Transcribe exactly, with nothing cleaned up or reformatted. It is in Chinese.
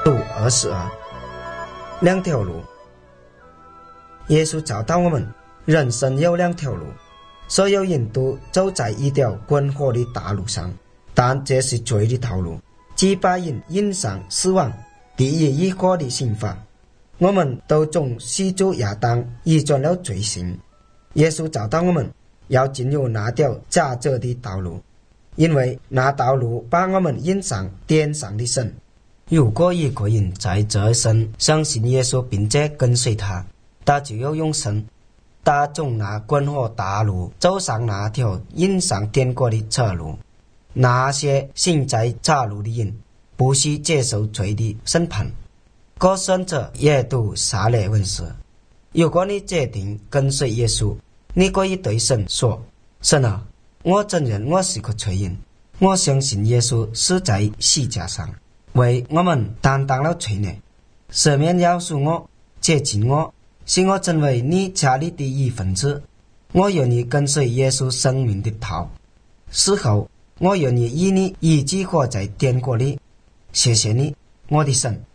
路二十二，两条路。耶稣教导我们，人生有两条路，所有人都走在一条滚火的大路上，但这是罪的道路，即把人引上死亡。地狱一火的刑罚，我们都从始祖亚当遗传了罪行。耶稣教导我们要进入那条窄窄的道路，因为那道路把我们引上天上的神。如果一个人在这一生相信耶稣并且跟随他，他就有永生。他从那滚火大路走上那条引上天国的岔路。那些行在岔路的人不需接受罪的审判，可选择也都杀了文士。如果你决定跟随耶稣，你可以对神说：神啊，我承认我是个罪人，我相信耶稣死在十字架上，为我们担当了罪孽，赦免饶恕我，接近我，使我成为你家里的一份子。我愿意跟随耶稣生命的道，死后我愿意与你一起活在天国里。谢谢你，我的神。